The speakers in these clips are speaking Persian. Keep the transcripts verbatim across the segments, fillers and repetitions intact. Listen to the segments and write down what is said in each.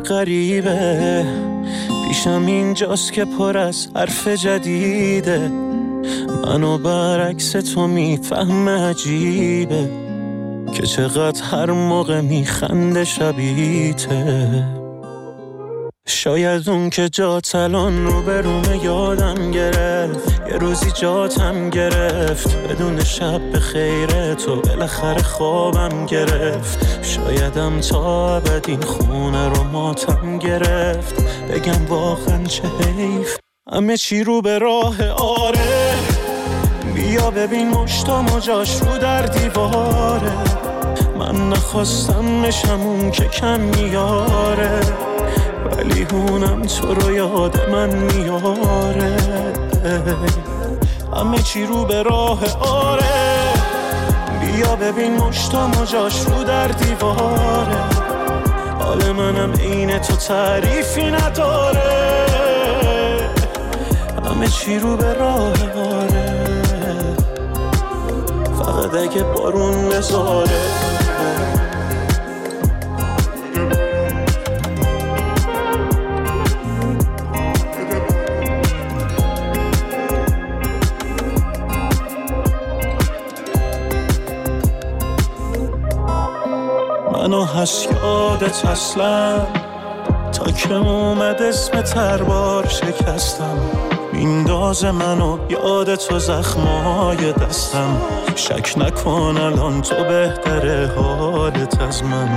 غریبه پیشم اینجاست که پر از حرف جدیده، منو برعکس تو میفهم عجیبه که چقدر هر موقع میخنده شبیته. شاید اون که جات الان رو به رومه یادم گرفت، یه روزی جاتم گرفت بدون شب به خیره تو بالاخره خوابم گرفت. شایدم تا ابد این خونه رو ماتم گرفت، بگم واقعا چه حیف همه چی رو به راه آره. بیا ببین مشتام و جاش رو در دیواره، من نخواستم مشم اون که کم میاره، ولی هونم تو رو یاد من میاره. همه چی رو به راه آره. بیا ببین مشتام و جاش رو در دیواره، حال منم عین تو تعریفی نداره. همه چی رو به راه آره، فقط اگه بارون بذاره. منو هست یادت اصلا تا که اومد اسم تربار شکستم، میندازه منو یاد تو زخمای دستم. شک نکن الان تو بهتره حالت از من.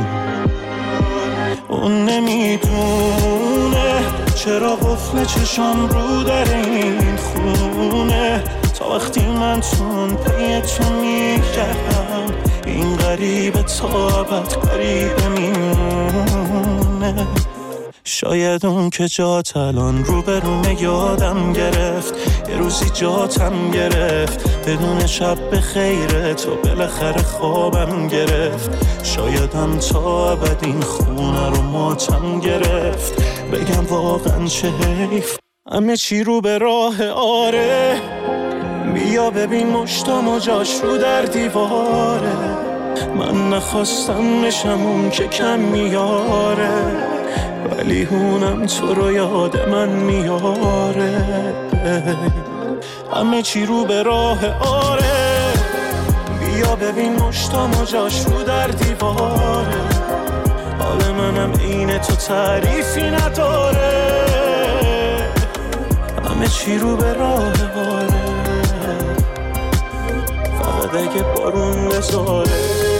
اون نمیدونه چرا قفل چشام رو در این خونه، تا وقتی من چون پی تو میگردم این غریبه تابت غریبه میمونه. شاید اون که جات الان رو به رومه یادم گرفت، یه روزی جاتم گرفت بدون شب به خیره تو بالاخره خوابم گرفت. شایدم تا ابد این خونه رو ماتم گرفت، بگم واقعا چه حیف همه چی رو به راه آره. بیا ببین مشتام و جاش رو در دیواره، من نخواستم مشم اون که کم میاره، ولی هونم تو رو یاد من میاره. همه چی رو به راه آره. بیا ببین مشتام و جاش رو در دیواره، حال منم عین تو تعریفی نداره. همه چی رو به راه آره، فقط اگه بارون بذاره.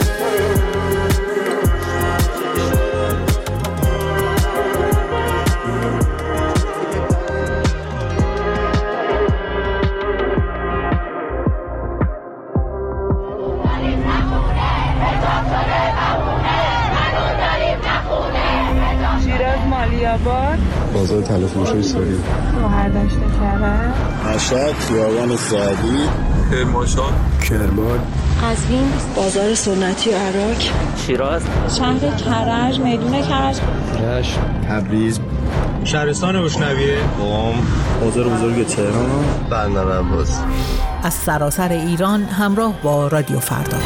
بازار تلفروشی سوری بهرداشت کرد مشهد خیابان سعدی کرمانشاه کرمان قزوین بازار سنتی عراق شیراز شهر کرج میدون کرج رشت تبریز شهرستان بشنویه قم بازار بزرگ تهران بندر عباس. از سراسر ایران همراه با رادیو فردا.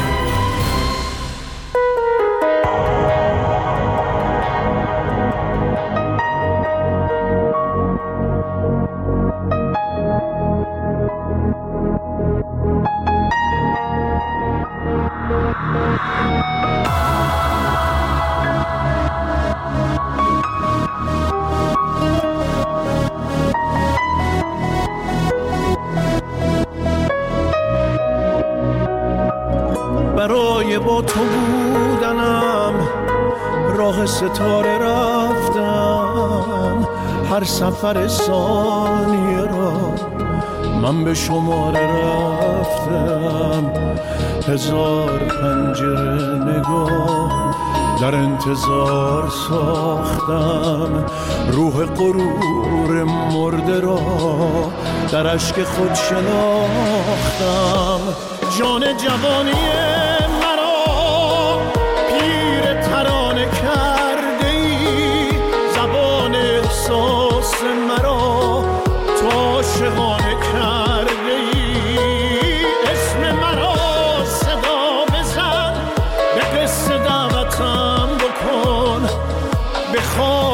برای با تو بودنم راه ستاره رفتم، هر سفر ثانیه را من به شماره رفتم. هزار پنجره نگاه در انتظار ساختم، روح غرور مرده را در اشک خود شناختم. جان جوانی مرا پیر ترانه کرده ای، زبان احساس مرا تو عاشقانه کرده ای. اسم مرا صدا بزن، به قصه دعوتم بکن، بخواه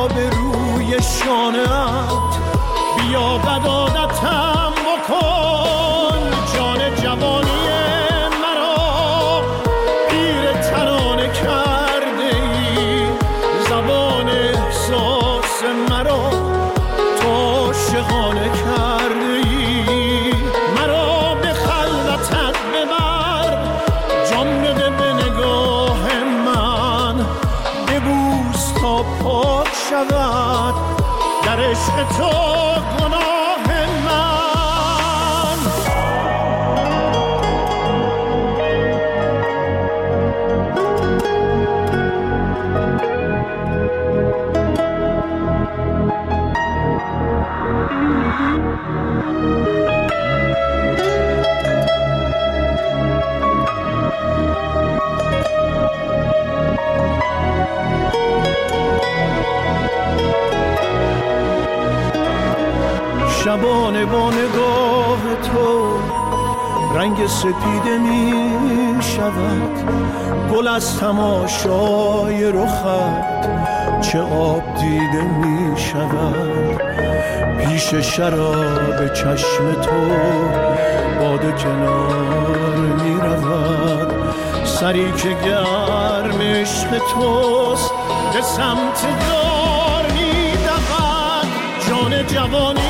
شانه‌ات، بیا بدادتم بکن جان جوانی مرا، پیر ترانه کرده ای زبان احساس مرا، تو عاشقانه کرده ای مرا، به خلوتت ببر جان بده به نگاه من، ببوس تا پاک شود در عشق تو گناه من. شبانه با نگاه تو رنگ سپیده می شود، گل از تماشای رخت چه آب دیده می شود، پیش شراب چشم تو باده کنار می رود، سری که گرم عشق توست به سمت دار می دود، جان جوانی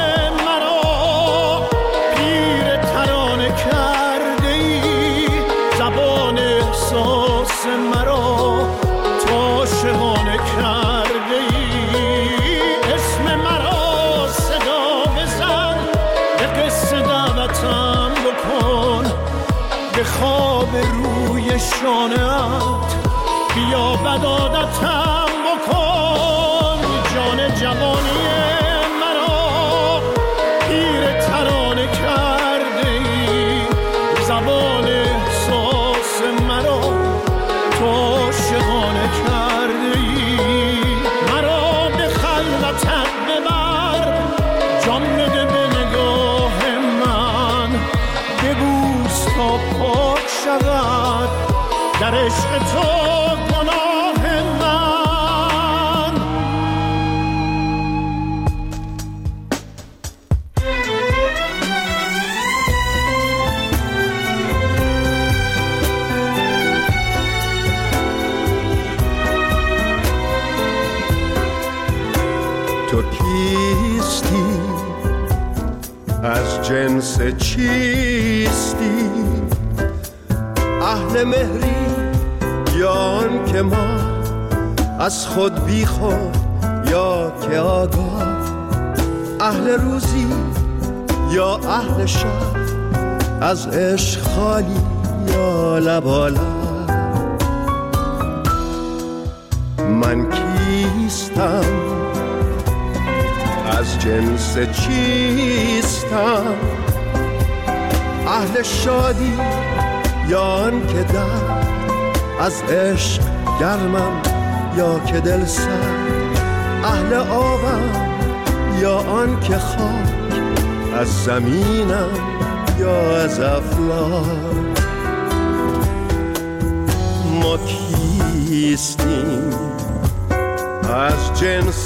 احساس مرا، تو عاشقانه کرده ای اسم مرا صدا بزن، به قصه دعوتم بکن، به خواب روی شانه‌ات بیا بدادتم بکن جان جوانی مرا، پیر ترانه کرده ای زبان احساس مرا، تو عاشقانه کرده ای مرا، به خلوتت ببر جان بده به نگاه من، ببوس تا پاک شود در عشق تو گناه من. تو کیستی؟ از جنس چیستی؟ اهل مهری یا آن که ما از خود بی خود یا که آگاه، اهل روزی یا اهل شب، از عشق خالی یا لبالا، من کیستم؟ از جنس چیستم؟ اهل شادی یا آن که در از عشق گرمم یا که دل سر، اهل آبم یا آن که خاک از زمینم یا از افلاک، ما کیستیم؟ از جنس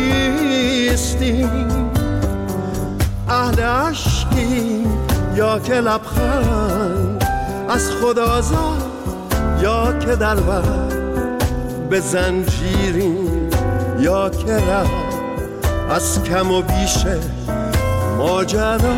چیستیم؟ اهل عشقیم یا که لبخند از خود آزاد یا که در بر به زنجیریم یا که ره از کم و بیش ماجرا.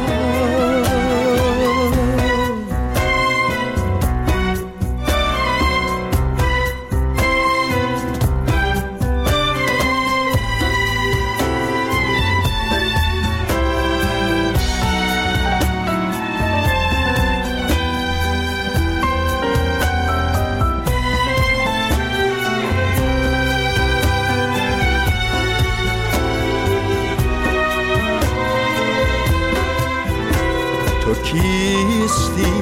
کیستی؟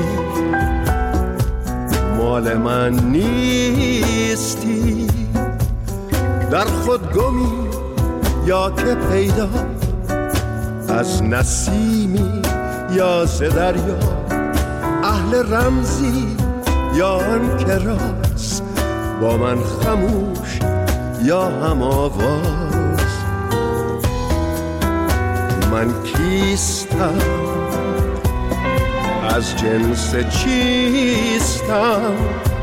مال من نیستی؟ در خود گمی یا که پیدا، از نسیمی یا ز دریا، اهل رمزی یا آن که راست با من خموش یا هم آواز، من کیستم، از جنس چیستم،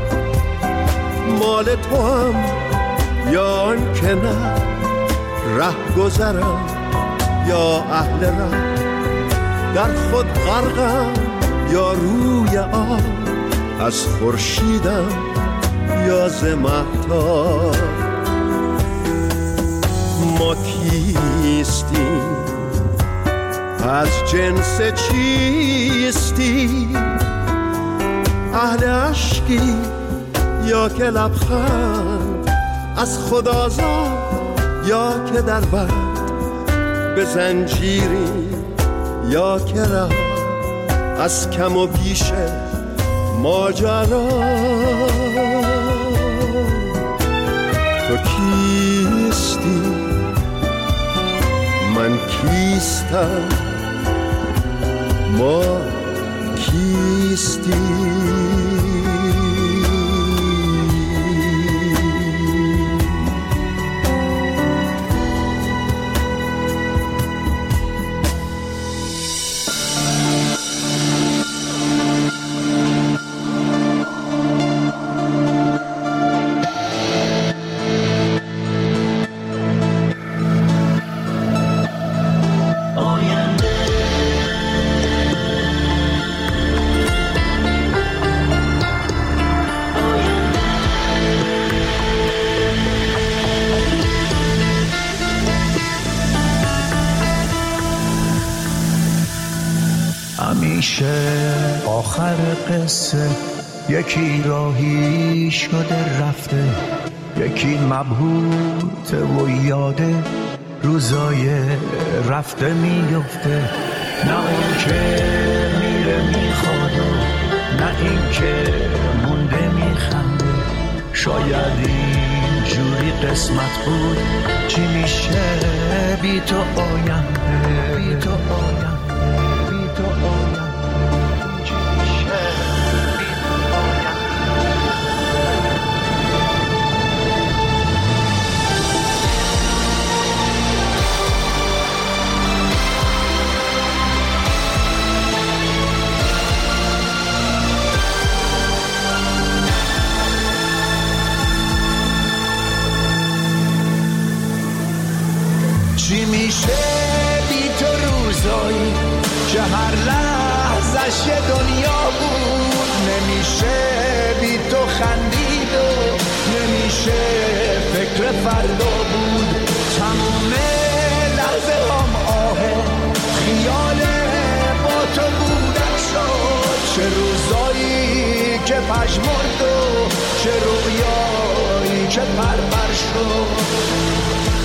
مال تو هم یا آن که نه، ره گذرم یا اهل ره، در خود غرقم یا روی آب، از خورشیدم یا ز مهتاب. ما کیستیم، از جنس چیستیم، اهل عشقی یا که لبخند، از خود آزاد یا که در بند، به زنجیری یا که رها، از کم و بیش ماجرا. تو کیستی، من کیستم، ما کیستی. آخر قصه یکی راهی شده رفته، یکی مبهوته و یاده روزای رفته میفته. نه اون که میره میخواد، نه این که مونده میخنده. شاید این جوری قسمت بود، چی میشه بی تو آینده، بی تو آینده، بی تو آینده. چی میشه بی تو روزایی که هر لحظش یه دنیا بود؟ نمیشه بی تو خندید و نمیشه فکر فردا بود. تموم لحظه هم آهه خیال با تو بودن شد. چه روزایی که پژمرد و چه رویایی که پرپر شد.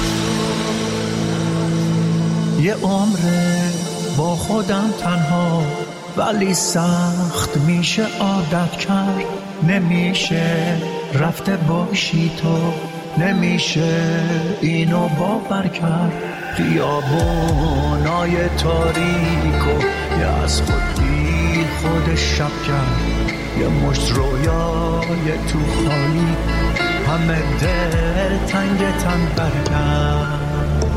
یه عمره با خودم تنها، ولی سخت میشه عادت کرد. نمیشه رفته باشی تو، نمیشه اینو باور کرد. خیابونای تاریکو یه از خود بی خود شب کرد. یه مشت رویای تو خالی، همه دل تنگ تن برگرد.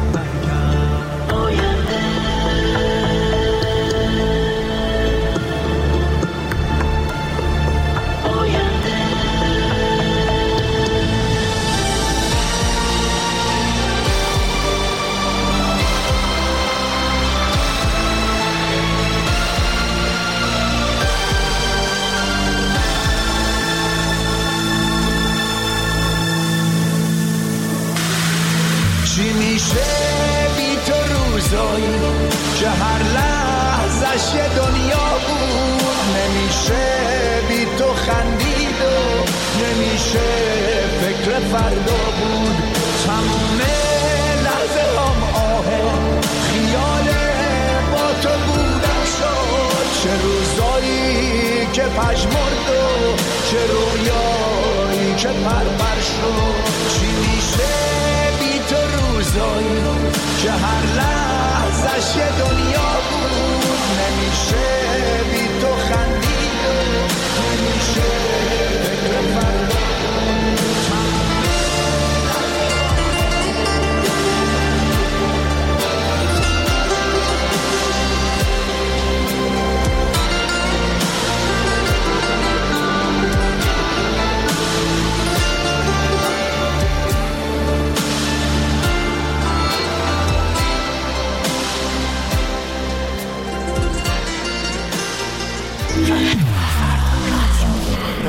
چی میشه بی تو روزایی که هر لحظش یه دنیا بود؟ نمیشه بی تو خندید و نمیشه فکر فردا بود. تموم لحظه هم آهه خیال با تو بودن شد. چه روزایی که پژمرد و چه رویایی که پرپر شد. چی میشه تو روزایی که هر لحظش یه دنیا بود؟ نمیشه بی تو خندید و نمیشه فکر فردا.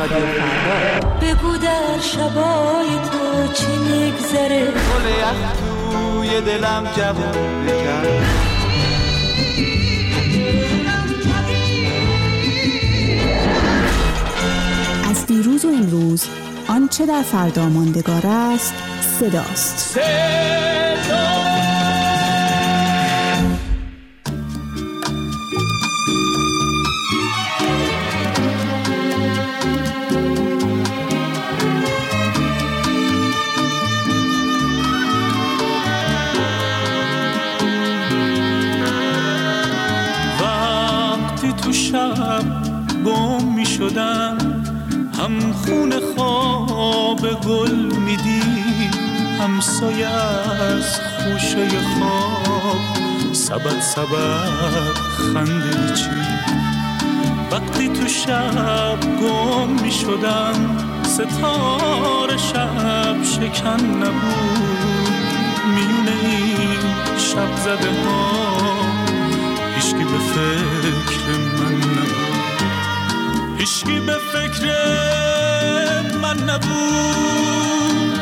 رادیو فردا. بگو در شبای تو چی میگذره، گل یخ توی دلم جواب بگم. از دیروز و امروز آنچه در فردا ماندگار است صداست. صدا وقتی تو شب گم می شدم، هم خون خواب گل میدی، هم سایه از خوشه خواب سبد سبد خنده چی. وقتی تو شب گم میشدم، ستاره شب شکن نبود، میونه این شب زده ها هیچکی به فکر من نبود، هیچکی به فکر من نبود.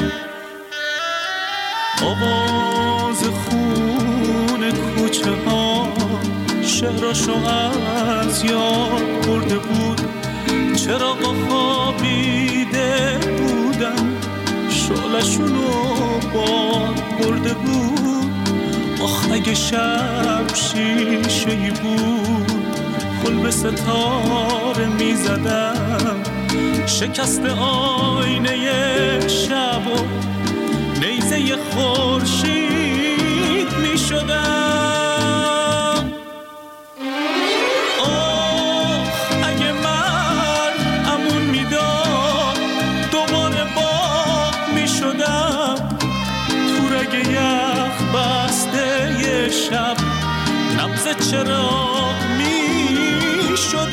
آواز خون کوچه ها شهرشو از یاد برده بود، چراغا خوابیده بودن شعلشونو باد برده بود. آخ اگه شب شیشه‌ای بود، گل به ستاره می زدم، شکست آینه شب و نیزه خورشید می شدم. آخ اگه من امون می داد، دوباره باغ می شدم، تو رگ یخ بسته ی شب نبض چراغ می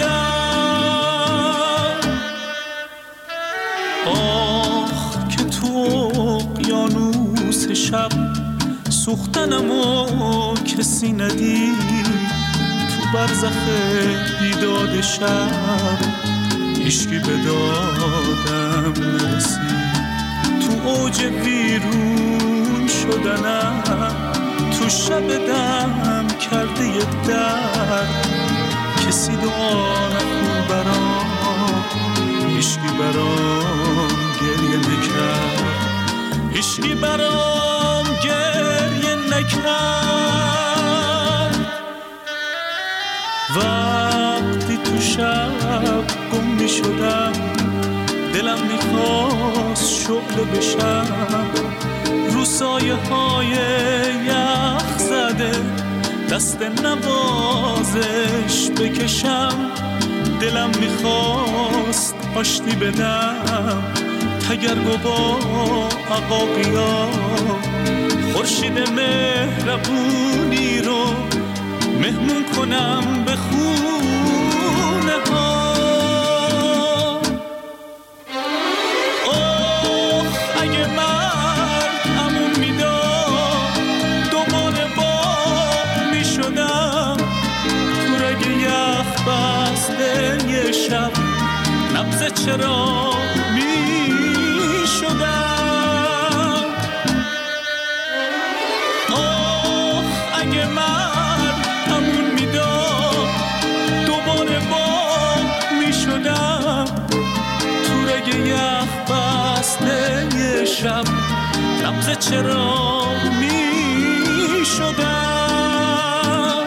شدم. آخ که تو اقیانوس شب سوختنمو کسی ندید، تو برزخ بیداد شب هیچکی به دادم نرسید. تو اوج ویرون شدنم، تو شب دم کرده ی درد، کسی دعا نکن برام، هیچکی برام گریه نکرد، هیچکی برام گریه نکرد. وقتی تو شب گم می شدم، دلم میخواست شعله بشم، رو سایه های یخ زده دست نوازش بکشم. دلم میخواست آشتی بدم، تگرگ با عقاقیا، خورشید مهربونی رو مهمون کنم به خونه ها. اوه اگه من امون میداد، دوباره باغ میشدم، تو رگ یخ بسته ی شب نبض چراغ میشدم. آخ اگه من امون میداد، دوباره باغ میشدم، تو رگ یخ بسته ی شب نبض چراغ میشدم.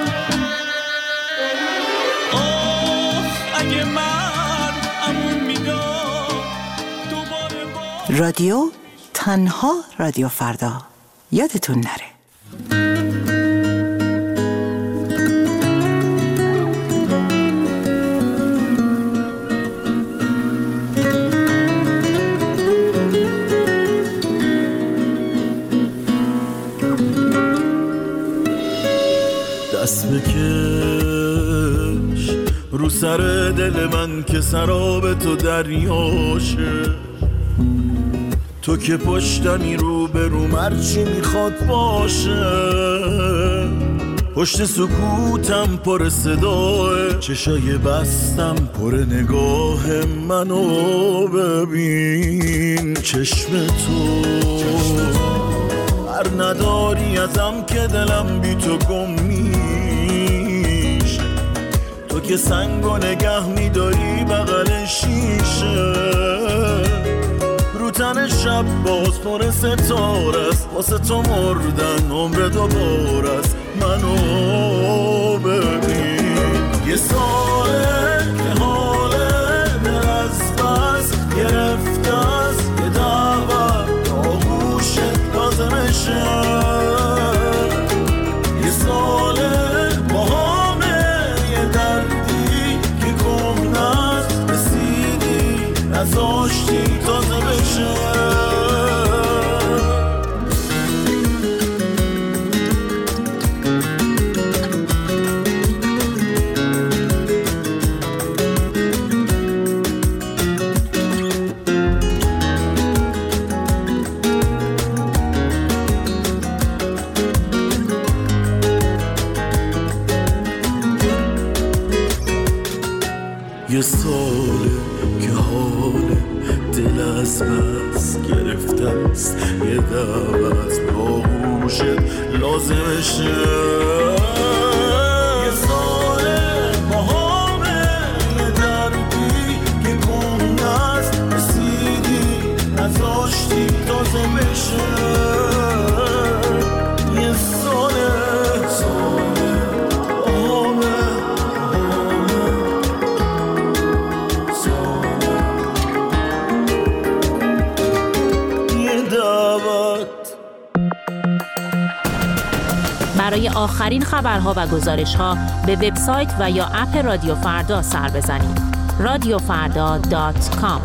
آخ اگه من امون میداد، دوباره باغ. رادیو تنها رادیو فردا، یادتون نره. دست بکش رو سر دل من که سراب تو دریاشه، تو که پشتمی رو به رو مرچی میخواد باشه، پشت سکوتم پر صداه، چشای بستم پر نگاه منو ببین. چشم تو هر نداری ازم که دلم بی تو گم میشه. تو که سنگو نگه میداری بغل شیشه، رو تن شب باز پر ستاره است. واسه تو مردن عمر دوباره است. منو ببین. یه ساله که حال دل از بس گرفته است. یه دعوت آغوشت لازمشه. یه ساله با همه یه دردی که کم نست رسیدی نزاشتی تازه بشه. یه ساله که حال دل از بس گرفته است. یه دعوت با گوشت لازمشه. یه ساله با همه یه دردی که گم نست رسیدی نزاشتی تازه بشه. یه ساله ساله با همه برای آخرین خبرها و گزارش‌ها به وبسایت و یا اپ رادیو فردا سر بزنید. رادیو فردا دات کام.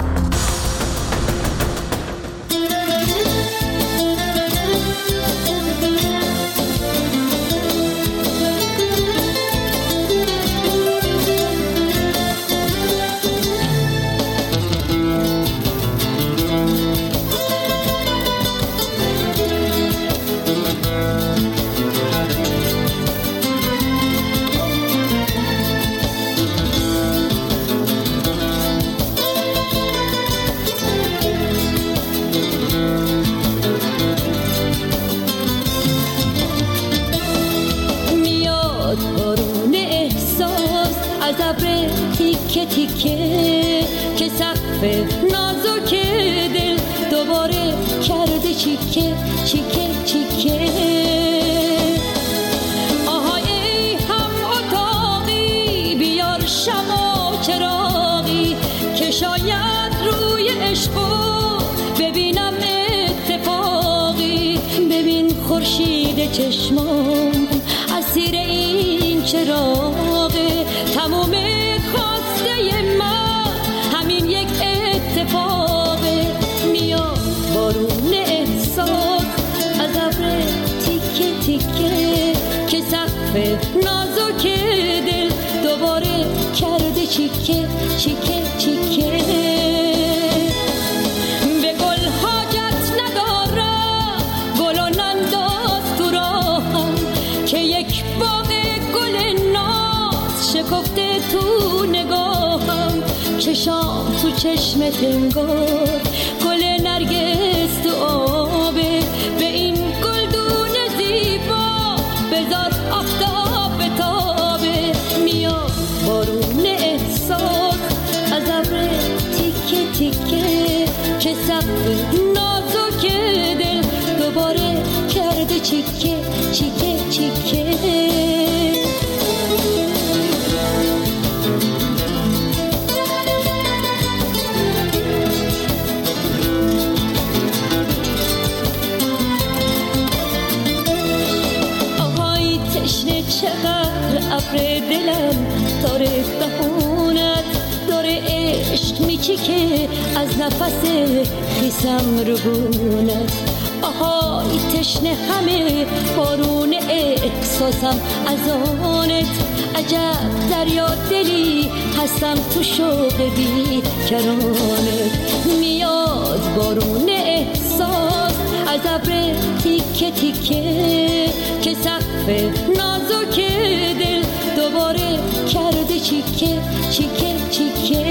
تیکه تیکه که سقف نازک دل دوباره کرده چیکه چیکه چیکه. آهای ای هم اتاقی بیار شمع و چراغی که شاید روی عشقو ببینم اتفاقی. ببین خورشید چشمام اسیر این چراغه. تموم خواسته من همین یک اتفاقه. میاد بارون احساس از ابر تیکه تیکه که سقف نازک دل دوباره کرده چیکه چیکه چیکه. به گل حاجت ندارم گل و ننداز تو راهم که یک باغ گل ناز شکفته تو نگاهم. چشام تو چشمت انگار گل نرگس تو آبه. به این گلدون زیبا بذار آفتاب بتابه. میاد بارون احساس از ابر تیکه تیکه که سقف نازک دل دوباره کرده چیکه چیکه چیکه. چقدر ابر دلم داره دهونت داره عشق میچیکه از نفس خیسم رو بونت. آهای تشنه همه بارون احساسم از آنت. عجب دریا دلی هستم تو شوق بی کرانت. میاد بارون احساس از ابر تیکه تیکه که سقف نازک دل دوباره کرده چیکه چیکه چیکه.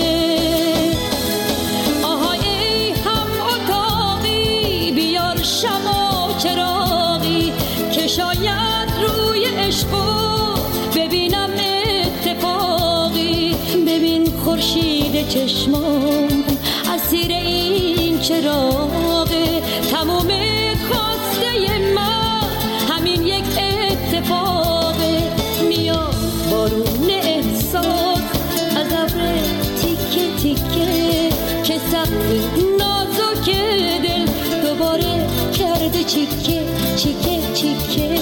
آهای ای هم اتاقی بیار شمع و چراغی که شاید روی عشقو ببینم اتفاقی. ببین خورشید چشمام اسیر این چراغه، تموم خواسته من همین یک اتفاقه. میاد بارون احساس از ابر تیکه تیکه که سقف نازک دل دوباره کرده چیکه چیکه چیکه.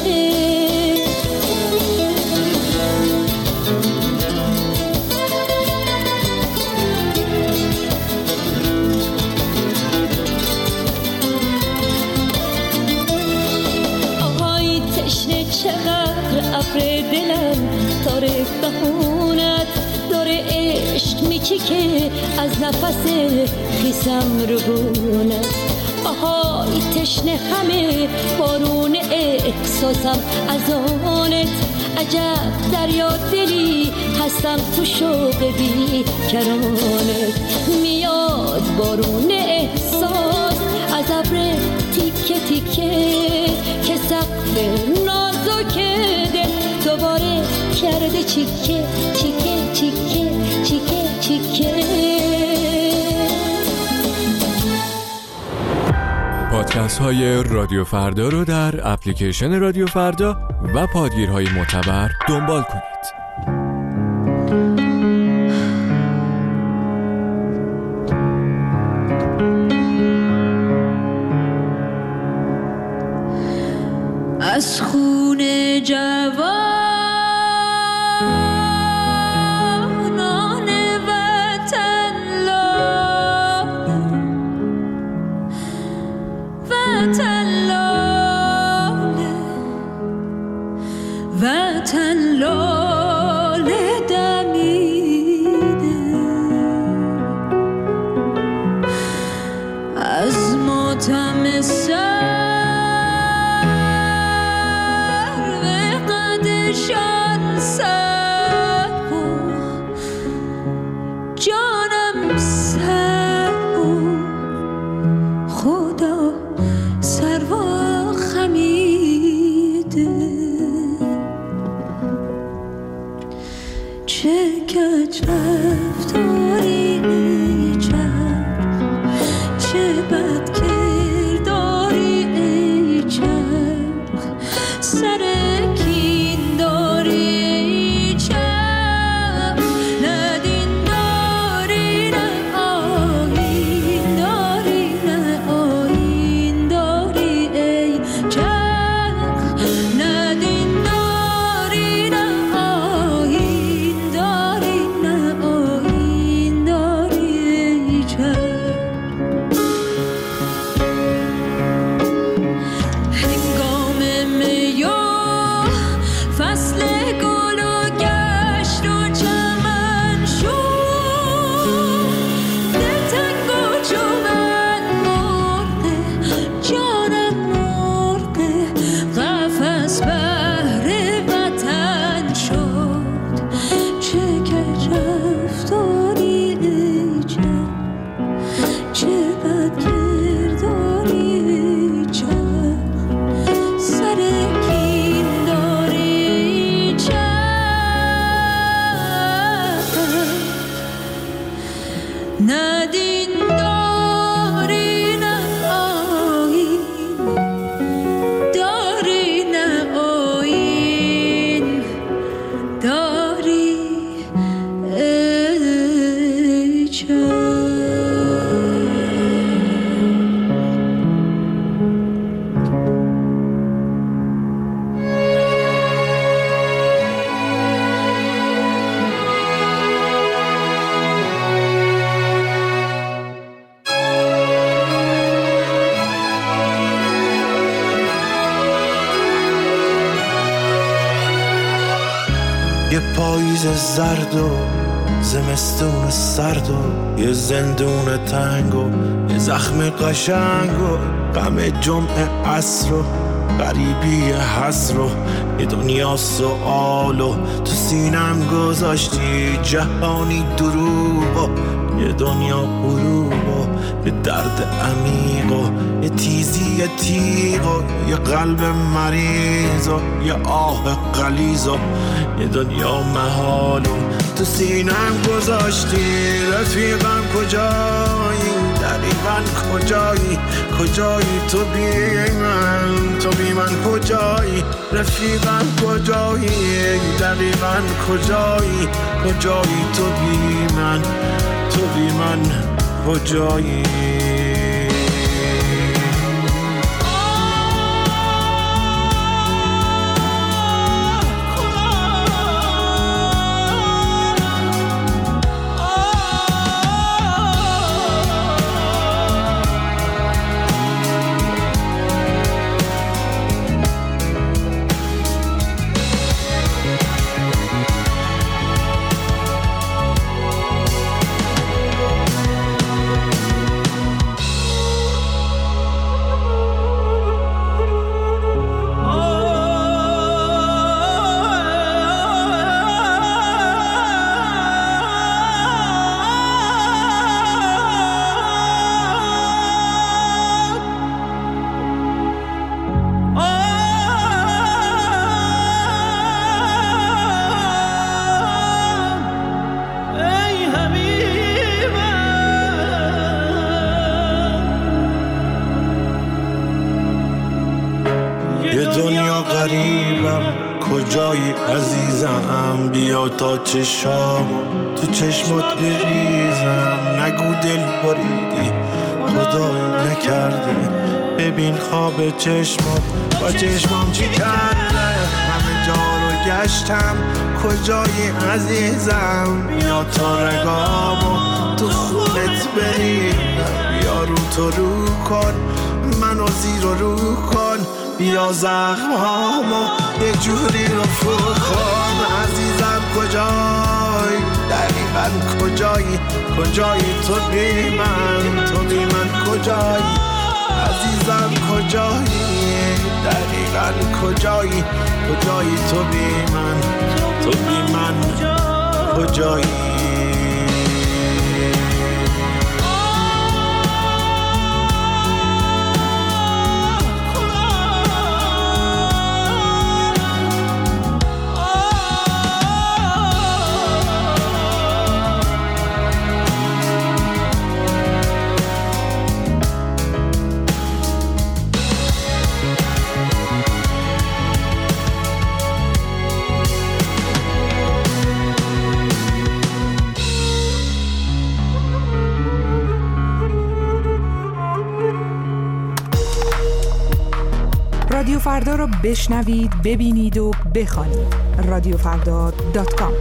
چقدر ابر دلم تاره بهونت داره عشق میچیکه از نفس خیسم رو بونت. آهای تشنه همه بارون احساسم از آنت. عجب دریا دلی هستم تو شوق بی کرانت. میاد بارون احساس از ابر تیکه تیکه که سقف نازک دل دوباره کرده چیکه چیکه چیکه چیکه چیکه. پادکست های رادیو فردا رو در اپلیکیشن رادیو فردا و پادگیرهای معتبر دنبال کنید. از خون جوانان وطن لاله وطن لاله وطن لاله دمیده از ماتم سر شان سر و جانم سر و خدا سر و خمیده. چه کج رفتاری ای چرخ، چه بد کرداری ای چرخ، سر یه پاییز زرد و زمستون سرد و یه زندون تنگ و یه زخم قشنگ و غم جمعه عصر و غریبی حسر و یه دنیا سؤال و تو سینم گذاشتی جهانی دروغ و یه دنیا غروب و یه درد عمیق و یه تیزی تیغ و یه قلب مریض و یه آه غلیظ و یه دنیا محال و تو سینم گذاشتی رفیقم کجایی دقیقاً کجایی کجایی تو بی من تو بی من کجایی رفیقم کجایی دقیقاً کجایی کجایی تو بی من تو بی من کجایی کجایی عزیزم بیا تا چشام تو چشمات بریزم نگو دل بریدی خدای نکرده ببین خواب چشمات با چشمام چی کرده همه جا رو گشتم کجایی عزیزم بیا تا رگامو تو خونت بریدم بیا رو تو رو کن منو زیر و رو کن بیا زخمامو یه جوری رو فرو کن عزیزم کجایی دقیقاً کجایی کجایی تو بی من تو بی من کجایی عزیزم کجایی دقیقاً کجایی کجایی تو بی من تو بی من کجایی رادیو فردا رو بشنوید، ببینید و بخوانید. رادیو فردا دات کام.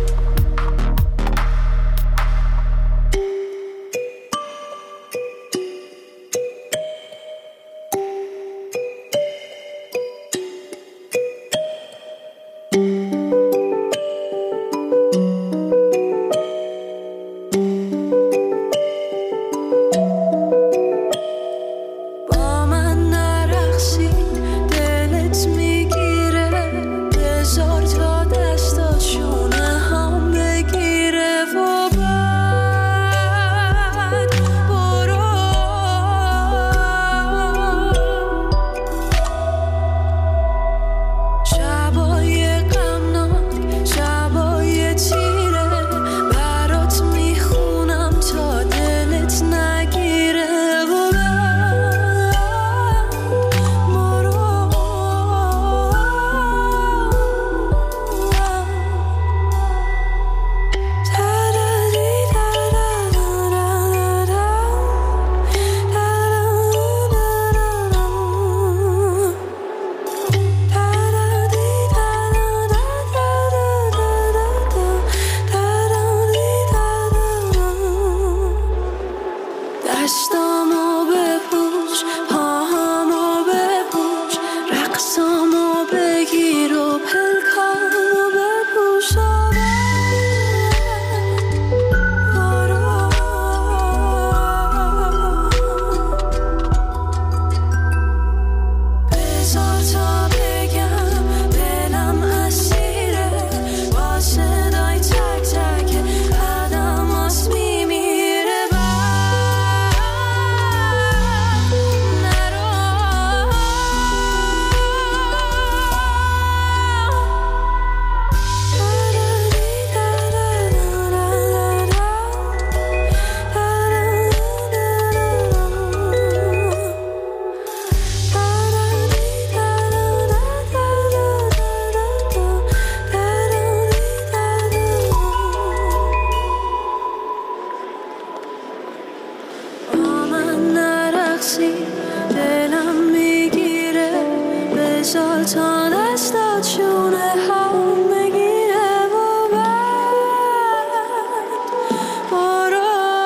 رقصی دلم میگیره بذار تا دستات شونه هم بگیره و بعد برو.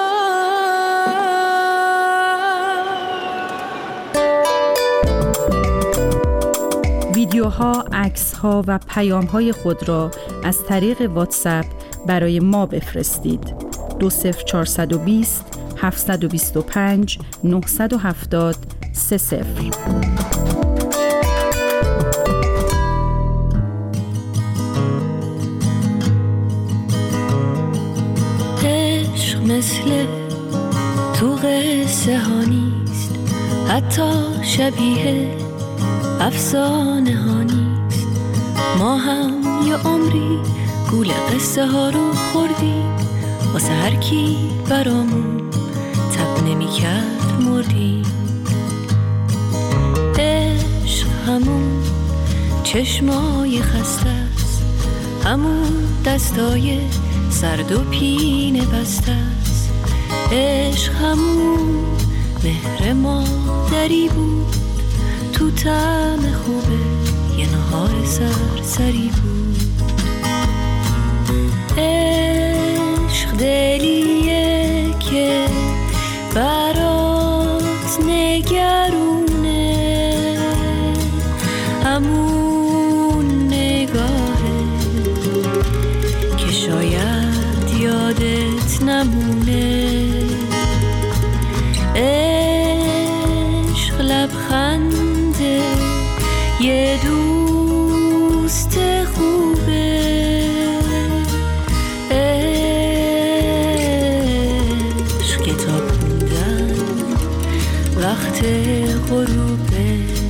ویدیوها، عکس‌ها و پیام‌های خود را از طریق واتساپ برای ما بفرستید. دو صفر چهارصد و بیست هفتصد و بیست و پنج نهصد و هفتاد سه صفر. عشق مثل تو قصه ها نیست، حتی شبیه افسانه ها نیست. ما هم یه عمری گول قصه ها رو خوردیم، واسه هر کی برامون تب نمی کرد مردیم. عشق همون چشمای خسته است، همون دستای سرد و پینه بسته است. عشق همون مهر مادری بود، تو طعم خوبه یه نهار سرسری بود. عشق دلیه که برات نگرونه، همون نگاهه که شاید یادت نمونه. عشق لبخنده یه دوست خوبه، عشق کتاب خوندن وقت غروبه.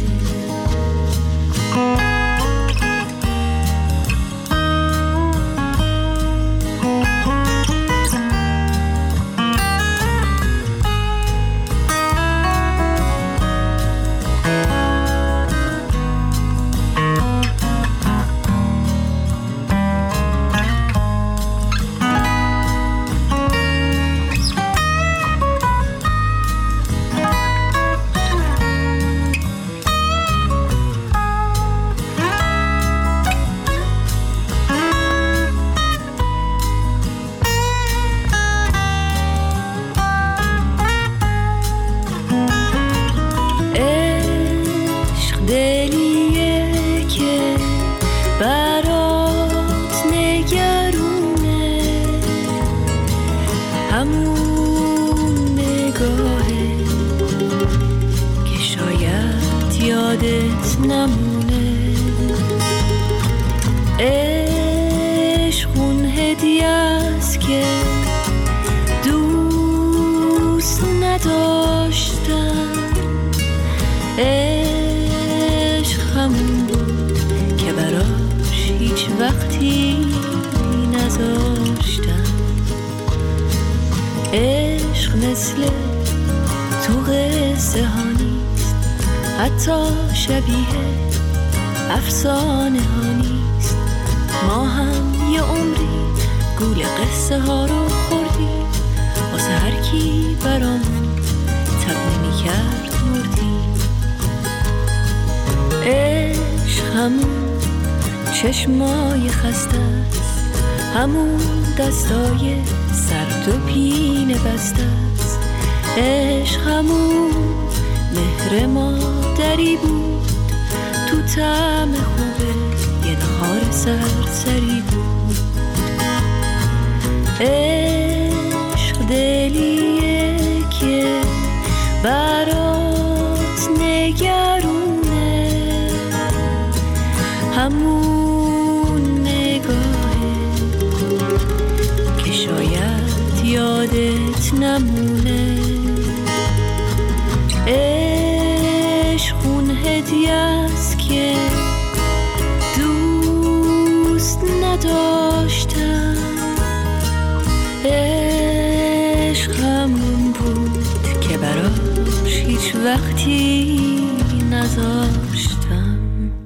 عشق اون هدیه است که دوست نداشتم. عشق همون بود که براش هیچ وقتی نذاشتم. عشق مثل تو قصه ها نیست، حتی شبیه افسانه ها نیست. ما هم یه عمری گول قصه ها رو خوردیم، واسه هر کی برامون تب نمی کرد مردیم. عشق همون چشمای خسته است، همون دستای سرد و پینه بسته است. عشق همون مهر مادری بود، تو طعم خوبه یه نهار سرسری بود. عشق دلیه که برات نگرونه، همون نگاهه که شاید یادت نمونه. عشق اون هدیه است که دوست نداشتم. عشق همون بود که براش هیچ وقتی نذاشتم.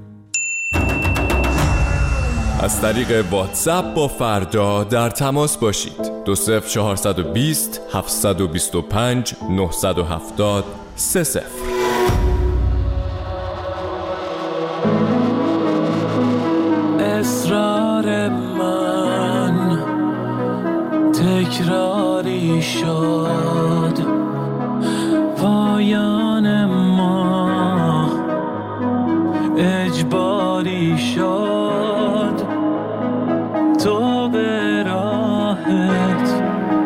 از طریق واتساپ با فردا در تماس باشید. دو صفر چهارصد و بیست هفتصد و بیست و پنج نهصد و هفتاد سه صفر. اصرار من تکراری شد، پایان ما اجباری شد، تو به راحت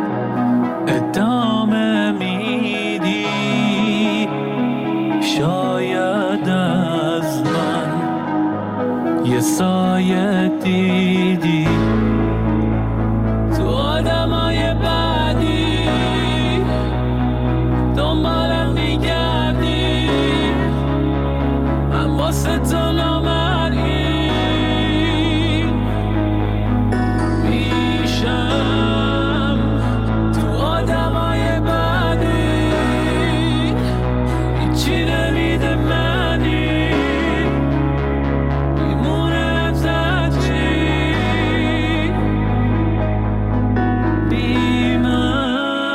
ادامه میدی، شاید از من یه سایه دیدی، تو آدمای بعدی دنبالم میگردی، من واسه تو نامرئی میشم، تو آدمای بعدی هیچی نمیده منی، میمونه ازت چی بی من.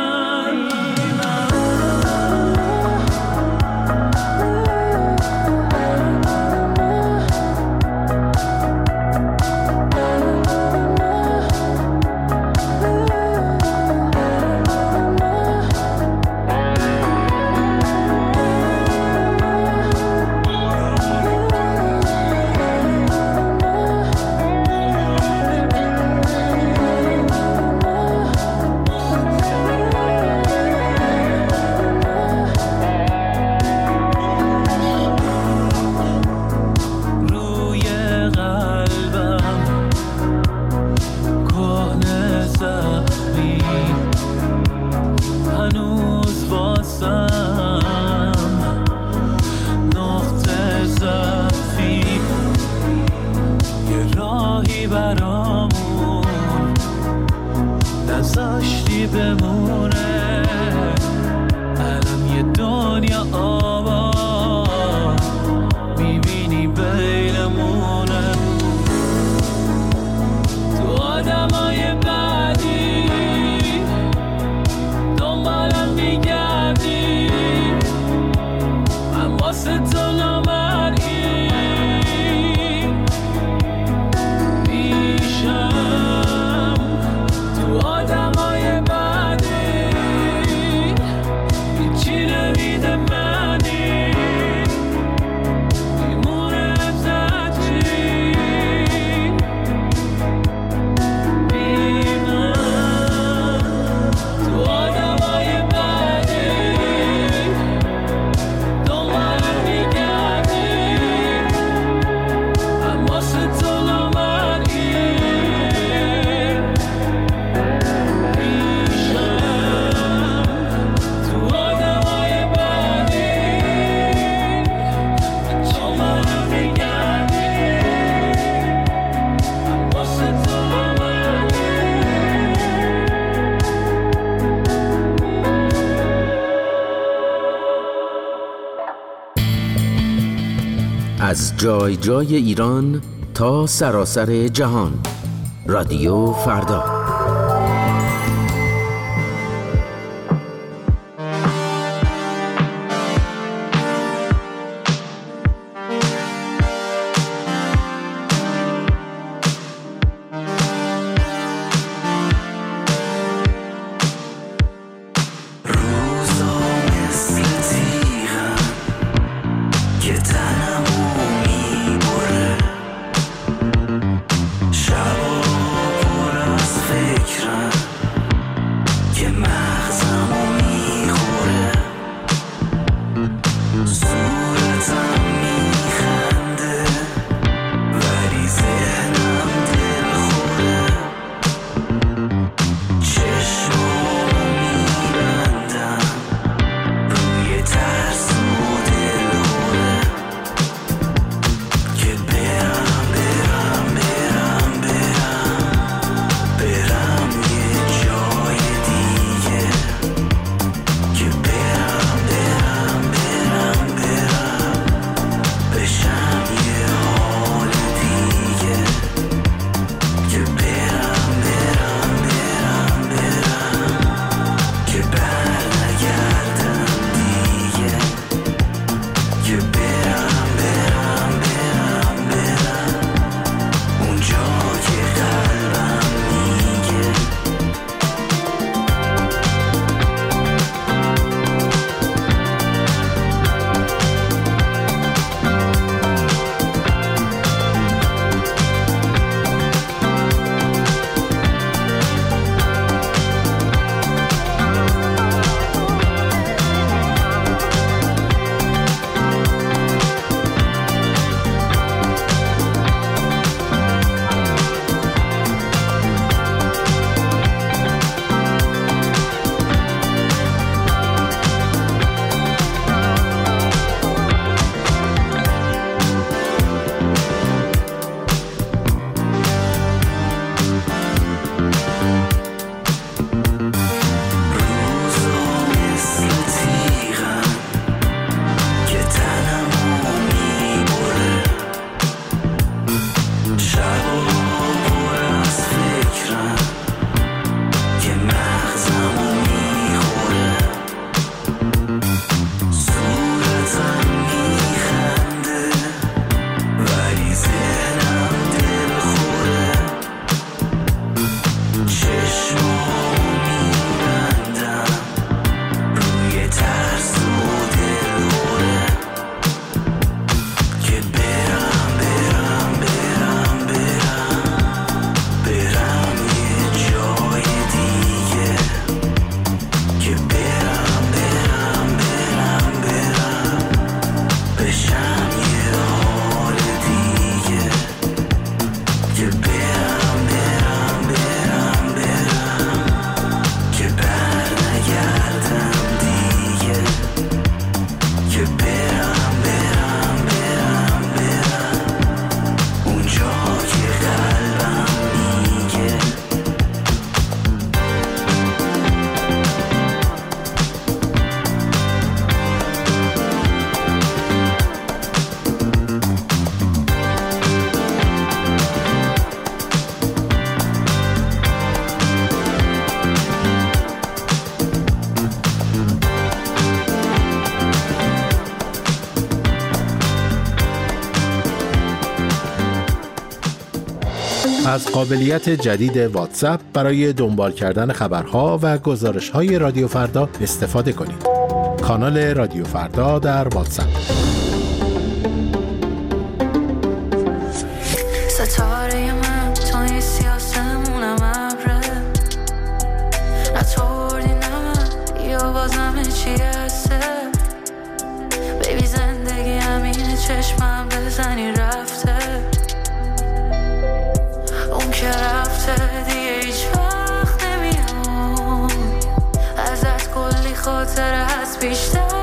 روی قلبم کهنه زخمی، هنوز واسم نقطه ضعفی، یه راهی برامون نذاشتی بمونه، الان یه دنیا آباد میبینی بینمونه، تو آدمای بعدی دنبالم میگردی، من واسه تو نامرئی میشم، تو آدمای بعدی هیچی نمیده منی، میمونه ازت چی بی من، تو آدمای بعدی دنبالم میگردی، من واسه تو نامرئی میشم، تو آدمای بعدی دنبالم میگردی، من واسه تو نامرئی. از جای جای ایران تا سراسر جهان، رادیو فردا. شبا پر از از قابلیت جدید واتساپ برای دنبال کردن خبرها و گزارش‌های رادیو فردا استفاده کنید. کانال رادیو فردا در واتساپ. ستاره من توی سیاسمونم ابره، نطوردی نمه یا بازم چی هسته. بیبی زندگی همینه، چشمم بزنی رفته، اون که رفته دیگه هیچ وقت نمیام. ازت کلی خاطره هست بیشتر